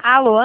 Alô?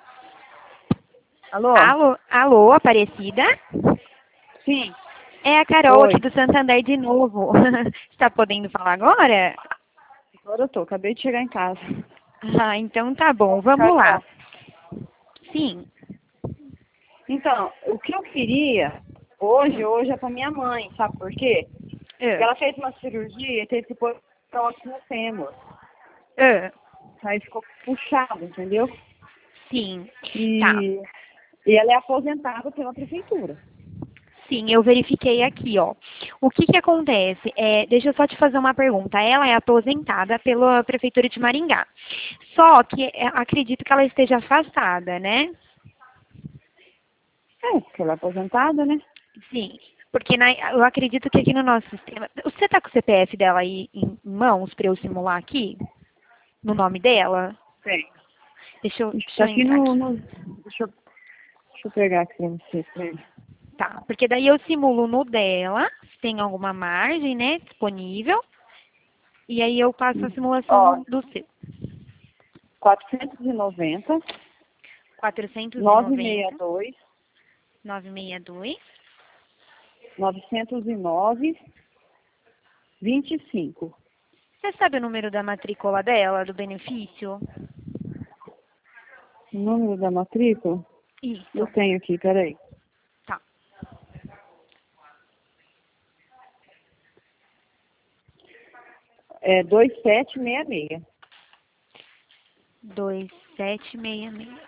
Alô? Alô, Aparecida? Sim. É a Carol Oi. aqui do Santander de novo. Está podendo falar agora? Agora eu tô. Acabei de chegar em casa. Ah, então tá bom, vamos lá. Carol. Sim. Então, o que eu queria hoje é pra minha mãe, sabe por quê? Porque Ah, ela fez uma cirurgia e teve que pôr próximo no fêmur. ah, Aí ficou puxado, entendeu? sim. Tá. E, e ela é aposentada pela prefeitura. Sim, eu verifiquei aqui, ó. O que que acontece? Deixa eu só te fazer uma pergunta. Ela é aposentada pela Prefeitura de Maringá. Só que acredito que ela esteja afastada, né? É, porque ela é aposentada, né? Sim, porque eu acredito que aqui no nosso sistema. Você tá com o CPF dela aí em mãos para eu simular aqui? No nome dela? Tem. Deixa Tá eu aqui entrar aqui. deixa eu pegar aqui pra você. Peraí. Tá, porque daí eu simulo no dela, se tem alguma margem, né, disponível. E aí eu passo a simulação Ó, do seu. 490, 490, 962, 962. 909, 25. Você sabe o número da matrícula dela, do benefício? O número da matrícula? Eu Isso, tenho aqui, peraí. tá. É 2766. 2766.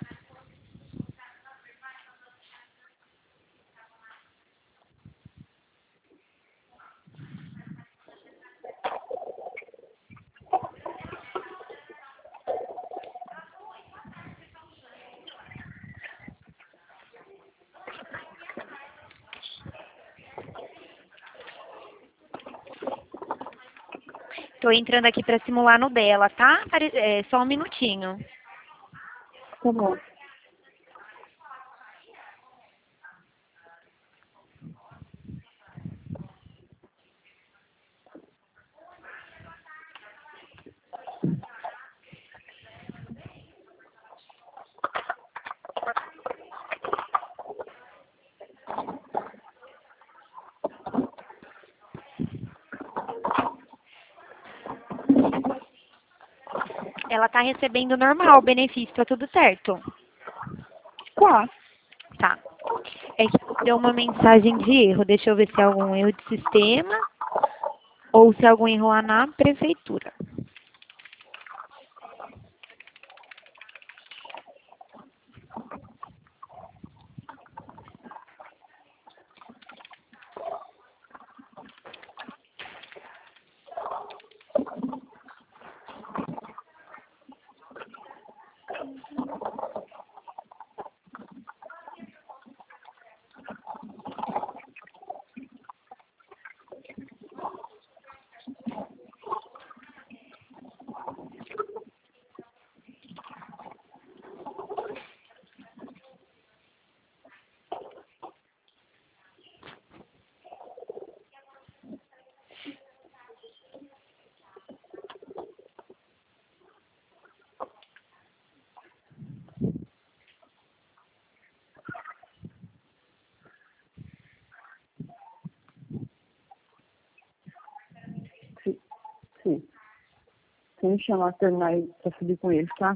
Tô entrando aqui para simular no dela, tá? Só um minutinho. Tá bom. Ela tá recebendo normal o benefício, tá tudo certo? Tá. Tá. É que deu uma mensagem de erro. Deixa eu ver se é algum erro de sistema ou se é algum erro lá na prefeitura. Sim. Sim. Se me chamar terminar aí pra subir com ele, tá?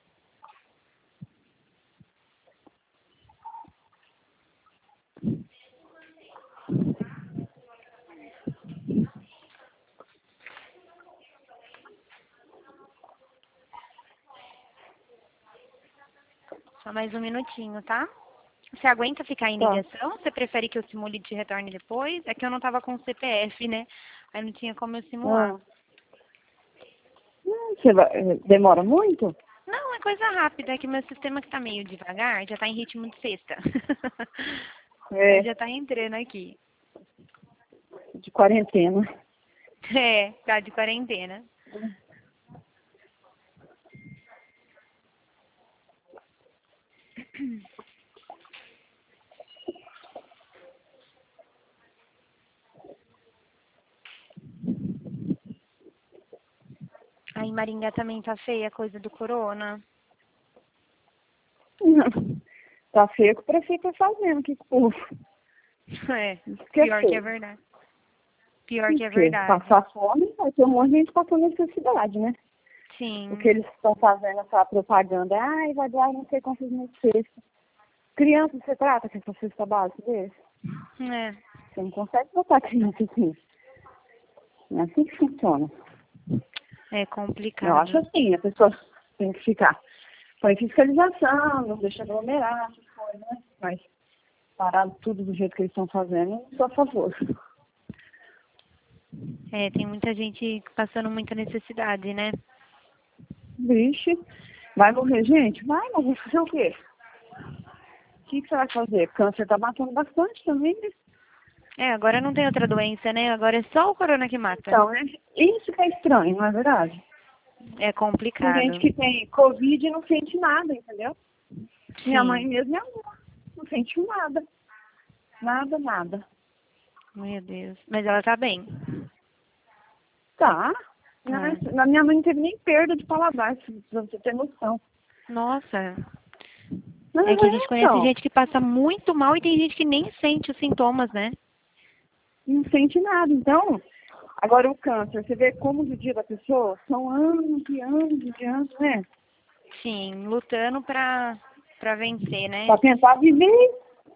Só mais um minutinho, tá? Você aguenta ficar em Tá. ligação? Você prefere que eu simule e te retorne depois? É que eu não tava com o CPF, né? Aí não tinha como eu simular. Ah. Você vai, demora muito? Não, é coisa rápida, é que meu sistema que tá meio devagar, já tá em ritmo de sexta. Aí É, já tá entrando aqui. de quarentena. É, tá de quarentena. Aí em Maringá também tá feia a coisa do corona. Tá feio que o prefeito tá fazendo, que povo. É, Isso que é pior que é feio. verdade. Pior que é Porque verdade. passar fome, vai ter um monte de gente passando necessidade, né? O que Sim. eles estão fazendo essa propaganda, ai, vai doar não sei quantos mil cestas. Criança, você trata com essa cesta básica desse? É. Você não consegue botar criança assim. Não é assim que funciona. É Eu complicado. acho assim, a pessoa tem que ficar. Põe fiscalização, não deixa aglomerar, essas coisas, né? Mas parar tudo do jeito que eles estão fazendo, eu sou a favor. É, tem muita gente passando muita necessidade, né? Vixe, vai morrer gente? Vai, mas vai fazer o quê? O que você vai fazer? Câncer tá matando bastante também, né? É, agora não tem outra doença, né? Agora é só o corona que mata. Então, é isso que é estranho, não é verdade? É Tem gente complicado. que tem Covid e não sente nada, entendeu? Minha mãe Sim. mesmo é amor, não sentiu nada. Nada, nada. Meu Deus. Mas ela tá bem. Tá. Tá. Na minha mãe não teve nem perda de paladar, pra você ter noção. Nossa. Não, É que a gente conhece então, gente que passa muito mal e tem gente que nem sente os sintomas, né? não sente nada. Então, agora o câncer, você vê como o dia da pessoa são anos e anos e anos, né? Sim, lutando pra vencer, né? Pra tentar viver.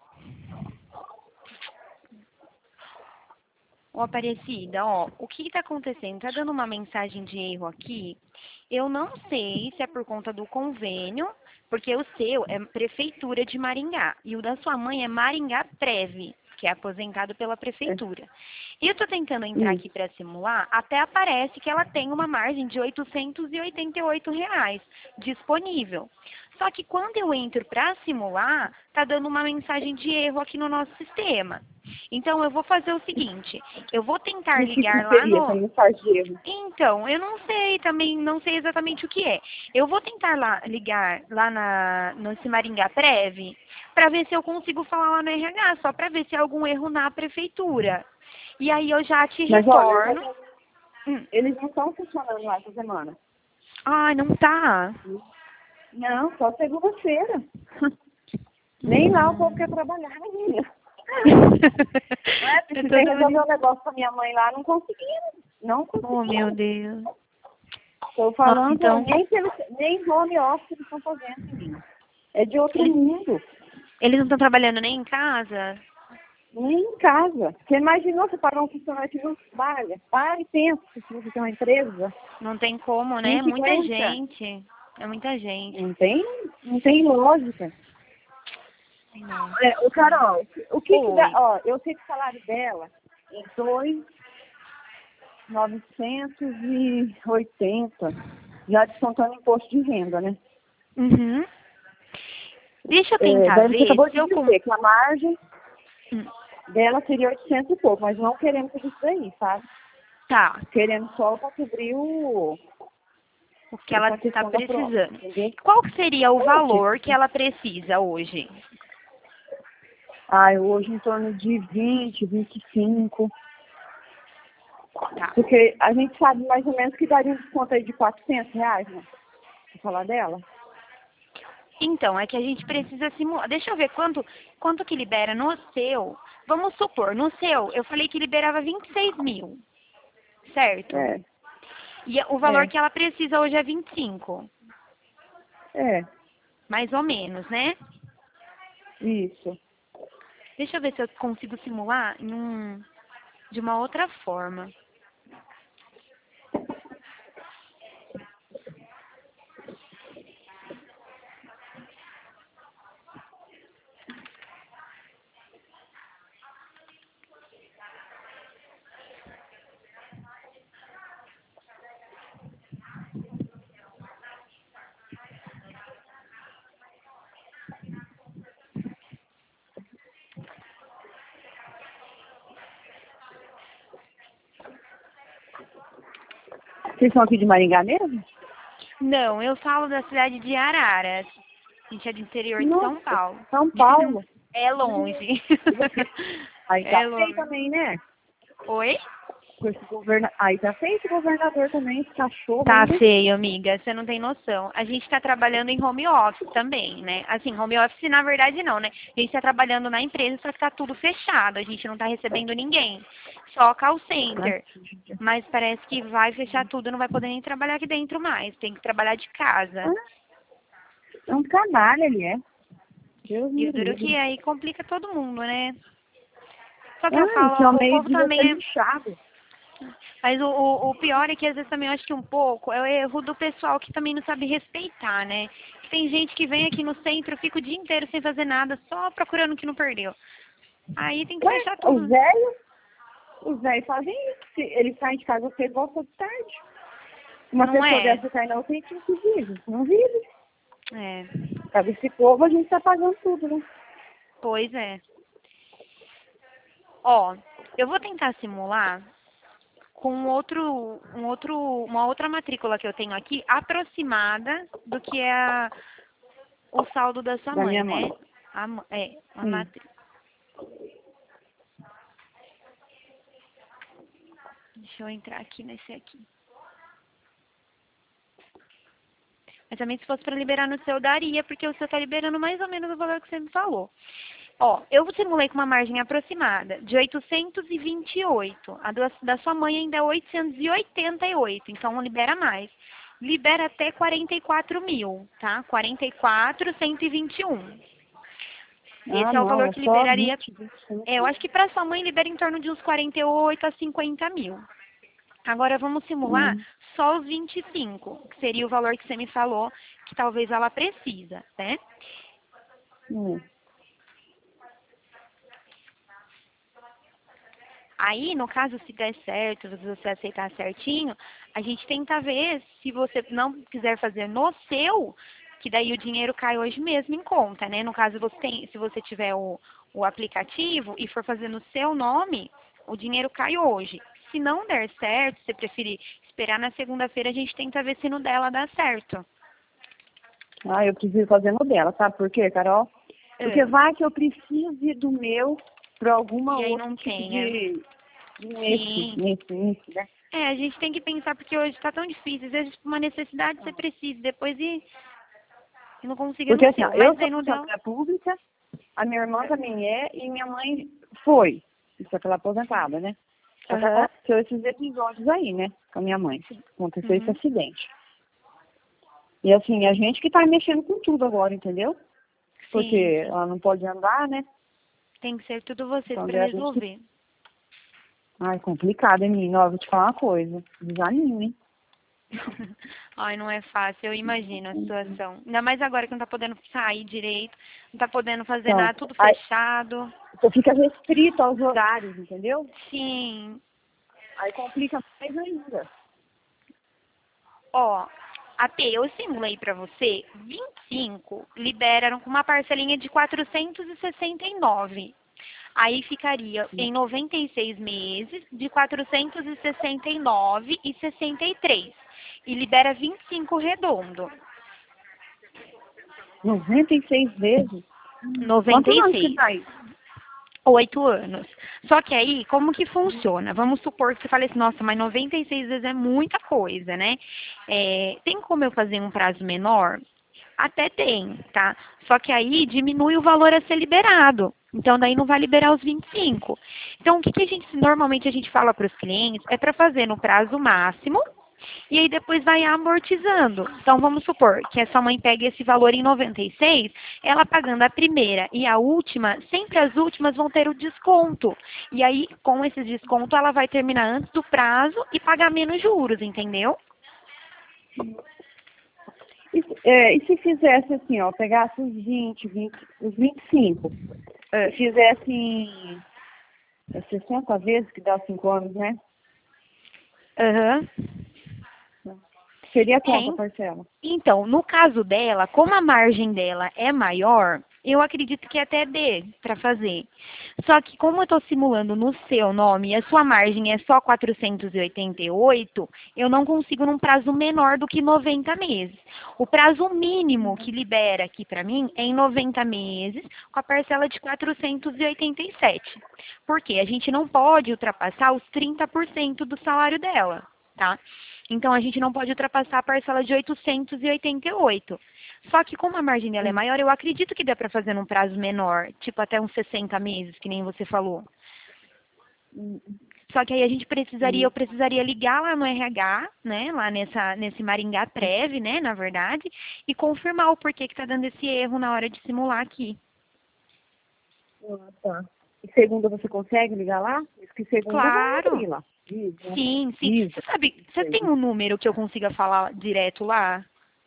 Ô, Aparecida, ó, o que está acontecendo? Tá dando uma mensagem de erro aqui. Eu não sei se é por conta do convênio, porque o seu é Prefeitura de Maringá e o da sua mãe é Maringá Prev, que é aposentado pela É, Prefeitura. E eu tô tentando entrar aqui isso. para simular, até aparece que ela tem uma margem de R$ 888 disponível. Só que quando eu entro para simular, tá dando uma mensagem de erro aqui no nosso sistema. Então eu vou fazer o seguinte, eu vou tentar E o que ligar que lá seria essa no. mensagem de erro? Então, eu não sei também, não sei exatamente o que é. Eu vou tentar ligar lá no Maringá Prev para ver se eu consigo falar lá no RH, só para ver se há algum erro na prefeitura. E aí eu já te Mas olha, retorno. Hum. eles não estão funcionando lá essa semana. Ai, não tá. Não, só segunda-feira. Nem lá o povo quer trabalhar, menina. Não é? Eu tô Precisei dando resolver um negócio com a minha mãe lá, não consegui. Não Oh, meu consegui. Deus. Estou Nossa, falando, então, nem home office eles estão fazendo, menina. É de outro eles, mundo. eles não estão trabalhando nem em casa? Nem em casa. Você imaginou você pagar um funcionário que não trabalha? Para e pensa se você tem uma empresa. Não tem como, né? Quem É que muita aguenta? gente. É muita gente. Não tem lógica. Não. O Carol, o que dá? Oi. Ó, eu sei que o salário dela é 2.980, já descontando imposto de renda, né? Uhum. Deixa eu tentar Daí você ver acabou se de eu... dizer que a margem Hum. dela seria 800 e pouco, mas não queremos tudo isso daí, sabe? Tá. Querendo só para cobrir O que ela essa está questão da prova, precisando. entendeu? Qual que seria o Hoje, valor que ela precisa hoje? hoje em torno de 20, 25, Tá. porque a gente sabe mais ou menos que daria um desconto aí de R$ 400, né? Pra falar dela. Então, é que a gente precisa simular. Deixa eu ver quanto que libera no seu. Vamos supor, no seu, eu falei que liberava 26 mil, certo? É, E o valor é, que ela precisa hoje é 25, é, mais ou menos, né? isso. Deixa eu ver se eu consigo simular de uma outra forma. Vocês são aqui de Maringá mesmo? Não, eu falo da cidade de Araras. A gente é do interior de São Nossa, Paulo. São Paulo. É longe. Aí É tá feio longe. também, né? Oi? com esse governador. Aí tá feio esse governador também, esse cachorro. Tá Né? feio, amiga, você não tem noção. A gente tá trabalhando em home office também, né? Assim, home office na verdade não, né? A gente tá trabalhando na empresa, só que tá tudo fechado, a gente não tá recebendo ninguém. Só call center. Mas parece que vai fechar tudo, não vai poder nem trabalhar aqui dentro mais. Tem que trabalhar de casa. É um trabalho, ele é. Deus E me o duro que livre. aí complica todo mundo, né? Só que eu Ah, esse falo, ao o povo meio-dia tá também é. lixado. Mas o pior é que às vezes também eu acho que um pouco é o erro do pessoal que também não sabe respeitar, né? Tem gente que vem aqui no centro, fica o dia inteiro sem fazer nada, só procurando o que não perdeu. Aí tem que Ué, fechar tudo. os velhos fazem isso. Eles saem de casa cedo e voltam de tarde. Uma Não pessoa é? dessa cai na UTI que vive. Não vive. É. Sabe, esse povo a gente tá pagando tudo, né? Pois é. Ó, eu vou tentar simular com uma outra matrícula que eu tenho aqui, aproximada do que é o saldo da sua Da mãe, minha né? mãe. A Sim. matrícula. Deixa eu entrar aqui nesse aqui. Mas também se fosse para liberar no seu, daria, porque o seu tá liberando mais ou menos o valor que você me falou. Ó, eu simulei com uma margem aproximada de 828. A da sua mãe ainda é 888, então libera mais. Libera até 44 mil, tá? 44.121. Ah, Esse é o não, valor é que só liberaria. 20, 25. Eu acho que para sua mãe libera em torno de uns 48 a 50 mil. Agora vamos simular Hum. só os 25, que seria o valor que você me falou que talvez ela precisa, né? Hum. Aí, no caso, se der certo, se você aceitar certinho, a gente tenta ver se você não quiser fazer no seu, que daí o dinheiro cai hoje mesmo em conta, né? No caso, se você tiver o aplicativo e for fazer no seu nome, o dinheiro cai hoje. Se não der certo, se você preferir esperar na segunda-feira, a gente tenta ver se no dela dá certo. Ah, eu preciso fazer no dela, sabe por quê, Carol? Porque É. vai que eu precise do meu para alguma E aí outro não tipo tenha. de Sim. nesse, né? É, a gente tem que pensar porque hoje está tão difícil. Às vezes, por uma necessidade, você precisa. Depois e não consiga Porque no assim, ó, seu. eu Mas sou aí no dela. funcionária pública, a minha irmã também é, e minha mãe foi. Só que ela é aposentada, né? Só que Aham. aconteceu esses episódios aí, né? Com a minha mãe. Aconteceu esse Uhum. acidente. E assim, a gente que tá mexendo com tudo agora, entendeu? Porque Sim, sim. ela não pode andar, né? Tem que ser tudo vocês Então para é a gente que. resolver. Ai, complicado, hein, menina? Ó, vou te falar uma coisa. Desanime, hein? Ai, não é fácil, eu imagino a situação. Ainda mais agora que não tá podendo sair direito, não tá podendo fazer Então, nada, tudo aí, fechado. você fica restrito aos horários, entendeu? Sim. Aí complica mais ainda. Ó, até eu simulei pra você, 25 liberaram com uma parcelinha de 469. Aí ficaria em 96 meses de 469,63. E libera 25 redondo. 96 vezes? Quantos anos que 96. tá aí? 8 anos. Só que aí, como que funciona? Vamos supor que você fale assim, nossa, mas 96 vezes é muita coisa, né? É, tem como eu fazer um prazo menor? Até tem, tá? Só que aí diminui o valor a ser liberado. Então, daí não vai liberar os 25. Então, o que que normalmente a gente fala para os clientes é para fazer no prazo máximo e aí depois vai amortizando. Então, vamos supor que a sua mãe pegue esse valor em 96, ela pagando a primeira e a última, sempre as últimas vão ter o desconto. E aí, com esse desconto, ela vai terminar antes do prazo e pagar menos juros, entendeu? E se fizesse assim, ó, pegasse os 20, os 25, e fizesse em 60 vezes, que dá 5 anos, né? Aham. Seria É, quanto a parcela? então, no caso dela, como a margem dela é maior, Eu acredito que até dê para fazer. Só que como eu estou simulando no seu nome e a sua margem é só 488, eu não consigo num prazo menor do que 90 meses. O prazo mínimo que libera aqui para mim é em 90 meses, com a parcela de 487. Porque a gente não pode ultrapassar os 30% do salário dela, tá? Então, a gente não pode ultrapassar a parcela de 888. Só que como a margem dela é maior, eu acredito que dá para fazer num prazo menor, tipo até uns 60 meses, que nem você falou. Só que aí a gente eu precisaria ligar lá no RH, né, lá nesse Maringá Prev, né, na verdade, e confirmar o porquê que tá dando esse erro na hora de simular aqui. Ah, tá. E segunda você consegue ligar lá? Diz que segunda vai Claro. abrir lá. Diz, né? Sim. Diz. Você tem um número que eu consiga falar direto lá?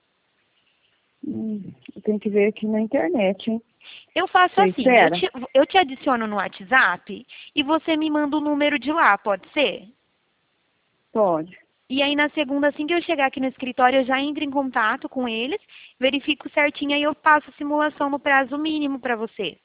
Eu tenho que ver aqui na internet, hein? Eu faço Você assim, espera? eu te adiciono no WhatsApp e você me manda o número de lá, pode ser? Pode. E aí na segunda, assim que eu chegar aqui no escritório, eu já entro em contato com eles, verifico certinho, aí eu passo a simulação no prazo mínimo para você.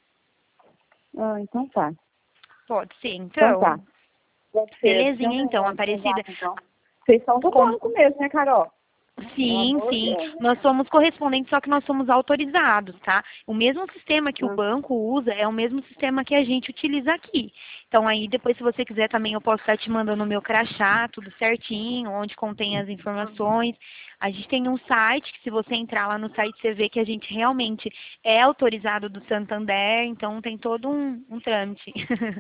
Ah, então tá. Pode ser, Então então? tá. Pode ser. Belezinha, então, Aparecida. Então. Vocês são do Com- banco mesmo, né, Carol? Pelo Sim, amor de sim. Deus, né? Nós somos correspondentes, só que nós somos autorizados, tá? O mesmo sistema que o Ah, banco usa é o mesmo sistema que a gente utiliza aqui. Então aí depois, se você quiser também, eu posso estar te mandando o meu crachá, tudo certinho, onde contém as informações. A gente tem um site, que se você entrar lá no site, você vê que a gente realmente é autorizado do Santander, então tem todo um trâmite.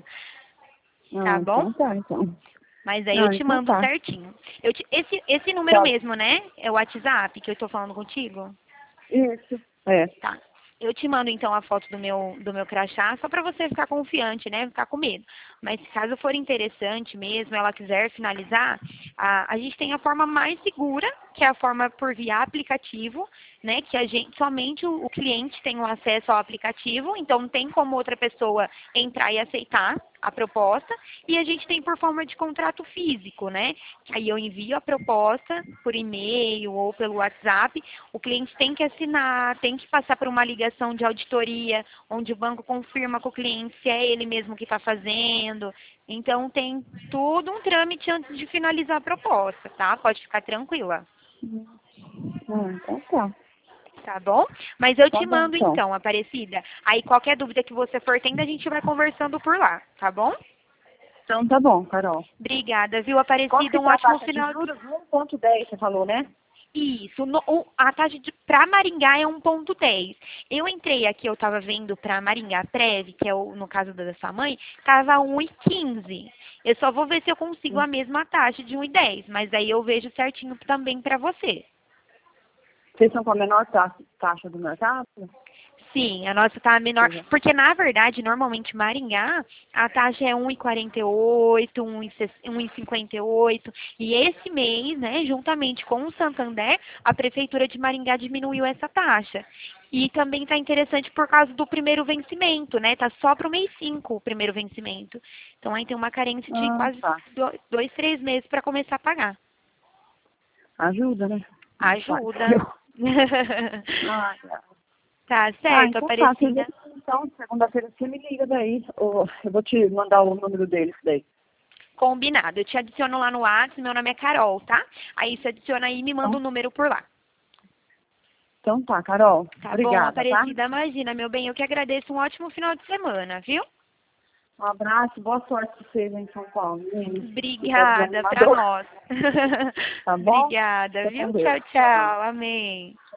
Tá bom? então tá, então. Mas aí eu te Então mando tá. certinho. Esse número Pode. mesmo, né? É o WhatsApp que eu estou falando contigo? Isso. É. Tá. Eu te mando então a foto do meu crachá, só para você ficar confiante, né? Ficar com medo. Mas caso for interessante mesmo, ela quiser finalizar, a gente tem a forma mais segura, que é a forma por via aplicativo, né? Que a gente, somente o cliente tem o acesso ao aplicativo, então não tem como outra pessoa entrar e aceitar a proposta. E a gente tem por forma de contrato físico, né? Que aí eu envio a proposta por e-mail ou pelo WhatsApp, o cliente tem que assinar, tem que passar por uma ligação de auditoria, onde o banco confirma com o cliente se é ele mesmo que está fazendo. Então, tem todo um trâmite antes de finalizar a proposta, tá? Pode ficar tranquila, Então tá. tá bom? Mas eu Tá te bom, mando então. então, Aparecida. Aí, qualquer dúvida que você for tendo, a gente vai conversando por lá, tá bom? Então tá bom, Carol. Obrigada, viu, Quanto Aparecida? que Um tá a ótimo taxa de final de... juros? 1,10, você falou, né? Isso, a taxa para Maringá é 1,10. Eu entrei aqui, eu estava vendo para Maringá Prev, que é no caso da sua mãe, estava 1,15. Eu só vou ver se eu consigo a mesma taxa de 1,10, mas aí eu vejo certinho também para você. Vocês são com a menor taxa do mercado? Sim, a nossa tá menor, Sim. porque na verdade, normalmente Maringá, a taxa é 1,48, 1,58, e esse mês, né, juntamente com o Santander, a prefeitura de Maringá diminuiu essa taxa. E também está interessante por causa do primeiro vencimento, né? Tá só para o mês 5 o primeiro vencimento. Então aí tem uma carência de quase Tá. 2, 3 meses para começar a pagar. Ajuda, né? Ajuda. Tá. Tá certo, Então tá. Aparecida. Então, segunda-feira você me liga daí. Ou eu vou te mandar o número deles daí. Combinado. Eu te adiciono lá no WhatsApp, meu nome é Carol, tá? Aí você adiciona aí e me manda o número por lá. Então tá, Carol. Tá bom, Obrigada, tá? Aparecida? Imagina, meu bem, eu que agradeço. Um ótimo final de semana, viu? Um abraço, boa sorte pra vocês em São Paulo. Obrigada pra nós. Tá bom? Obrigada, Fica com viu? Deus. Tchau, tchau. Amém.